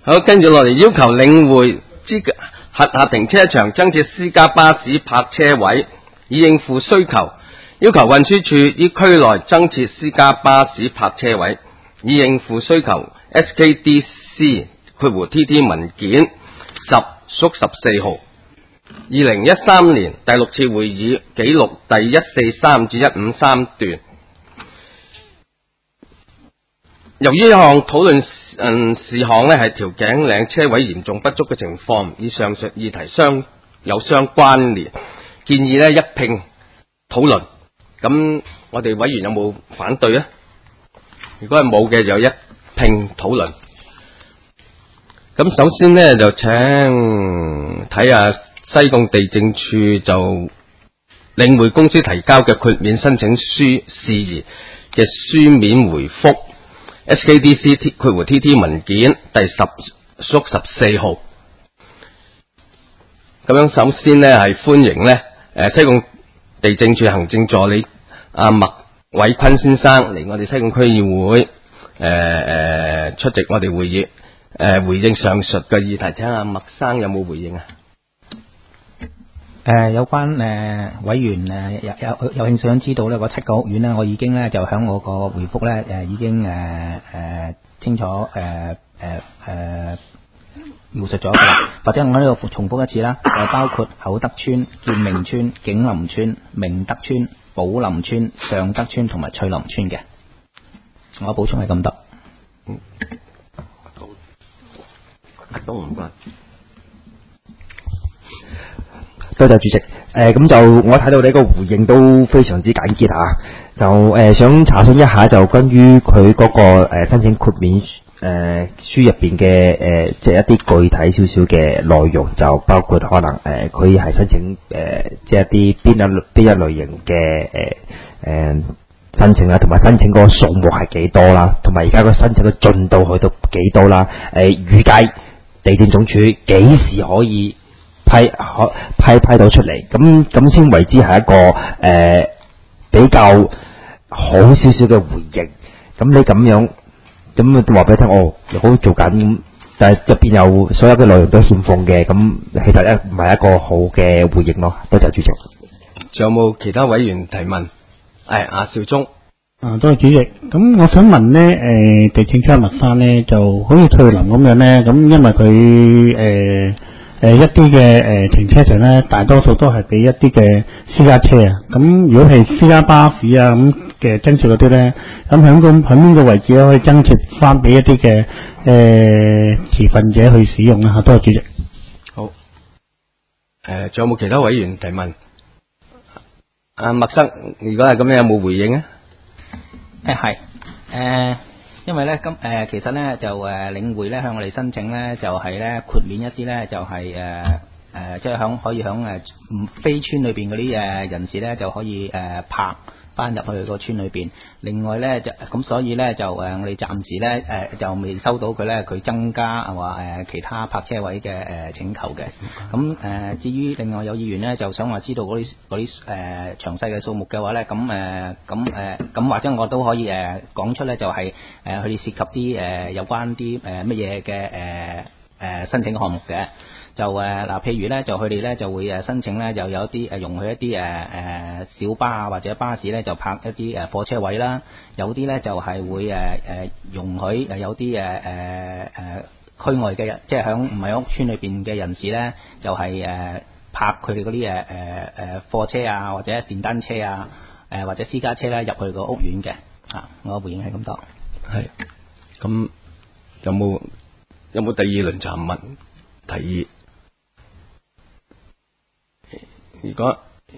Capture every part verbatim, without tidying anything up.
好，跟住落嚟要求領匯資轄下停車場增設私家巴士泊車位，以應付需求。要求運輸署於區內增設私家巴士泊車位，以應付需求。S K D C 括弧 T T 文件十屬十四號。二零一三年第六次會議記錄第一四三至一五三段。由於一項討論嗯事項呢係調景嶺車位嚴重不足嘅情況，與上述議題相有相關聯，建議呢一併討論。咁我哋委員有冇反對啊？如果係冇嘅，就一併討論。咁首先呢，就請睇下西貢地政處就領匯公司提交嘅豁免申請書事宜嘅書面回覆 S K D C 括弧 T T 文件第十屬十四號。咁樣首先呢，係歡迎呢誒西貢地政處行政助理阿麥偉坤先生嚟我哋西貢區議會誒誒、呃、出席我哋會議，誒、呃、回應上述嘅議題。請阿麥生有冇回應啊？ 誒、呃、有關誒、呃、委員誒、呃、有有有興趣想知道呢嗰七個屋苑呢，我已經咧就響我個回覆咧誒已經誒誒、呃呃、清楚誒誒誒描述咗㗎啦，或者我喺呢度重複一次啦，誒包括厚德村、建明村、景林村、明德村、寶林村、上德村同埋翠林村嘅。我補充係咁多。 嗯，好，都唔該。 多謝主席。誒、呃、咁就我睇到你個回應都非常之簡潔嚇，就誒、呃、想查詢一下就關於佢嗰個、呃、申請豁免誒、呃、書入邊嘅誒即係一啲具體少少嘅內容，就包括可能誒佢係申請誒即係一啲邊一邊一類型嘅誒誒申請啦，同埋申請嗰個數目係幾多啦，同埋而家個申請嘅進度去到幾多啦？誒、呃、預計地政總署幾時可以批可批批到出嚟，咁咁先為之係一個誒、呃、比較好少少嘅回應。咁你咁樣咁啊話俾你聽，哦，好做緊，但係入邊有所有嘅內容都欠奉嘅，咁其實咧唔係一個好嘅回應咯。多謝主席。 仲有冇其他委員提問？係阿兆忠。 啊，多謝主席。咁我想問咧，誒、呃、地政區麥山咧就好似翠林咁樣咧，咁因為佢誒。呃誒、呃、一啲嘅誒停車場咧，大多數都係俾一啲嘅私家車啊。咁如果係私家巴士啊咁嘅增設嗰啲咧，咁喺個喺邊個位置咧可以增設翻俾一啲嘅誒持份者去使用啊？多謝主席。 好。誒、呃，仲有冇其他委員提問？阿、啊、麥生，如果係咁樣，有冇回應啊？ 誒係誒。因為咧，咁、呃、誒其實咧就誒、呃、領匯咧向我哋申請咧，就係、是、咧豁免一啲咧，就係誒誒，即係響可以響誒唔非村裏邊嗰啲誒人士咧，就可以誒泊翻入去個村裏邊。另外咧就咁，所以咧就誒、呃、我哋暫時咧誒、呃、就未收到佢咧佢增加話誒其他泊車位嘅誒、呃、請求嘅。咁誒、呃、至於另外有議員咧就想話知道嗰啲嗰啲誒詳細嘅數目嘅話咧，咁誒咁誒咁或者我都可以誒講、呃、出咧，就係誒佢哋涉及啲誒、呃、有關啲誒乜嘢嘅誒誒申請項目嘅。就誒嗱、呃，譬如咧，就佢哋咧就會誒申請咧，就有一啲誒容許一啲誒誒小巴啊或者巴士咧就泊一啲誒貨車位啦，有啲咧就係、是、會誒誒、呃、容許誒有啲誒誒誒區外嘅人，即係響唔係屋村裏邊嘅人士咧，就係、是、誒、呃、泊佢哋嗰啲誒誒誒貨車啊或者電單車啊誒、呃、或者私家車咧入去個屋苑嘅啊。我回應係咁多。 係。咁有冇有冇第二輪查問提議？如果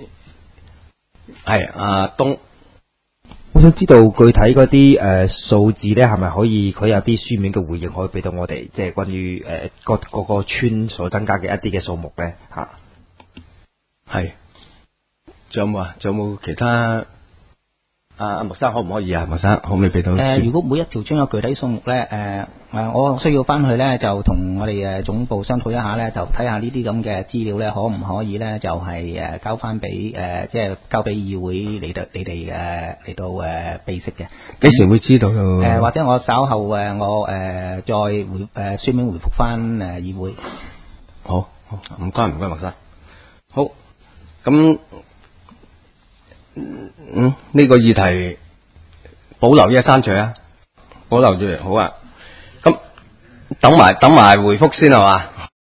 係阿東， 我想知道具體嗰啲誒數字咧，係咪可以佢有啲書面嘅回應可以俾到我哋，即係關於誒各各個村所增加嘅一啲嘅數目咧嚇？係。 仲有冇啊？仲有冇其他阿阿麥生可唔可以啊？麥生可唔可以俾到？ 誒、呃，如果每一條樽有具體數目咧，誒、呃、誒，我需要翻去咧就同我哋誒總部商討一下咧，就睇下呢啲咁嘅資料咧，可唔可以咧就係、是、誒交翻俾誒即係交俾議會嚟到你哋誒嚟到誒備悉嘅。 幾時會知道？誒、 呃，或者我稍後誒我誒、呃、再回誒、呃、書面回覆翻誒議會。 好，好，唔該唔該，麥生。好，咁嗯呢、這個議題保留一刪除啊，保留住好啊。咁等埋等埋回覆先係嘛？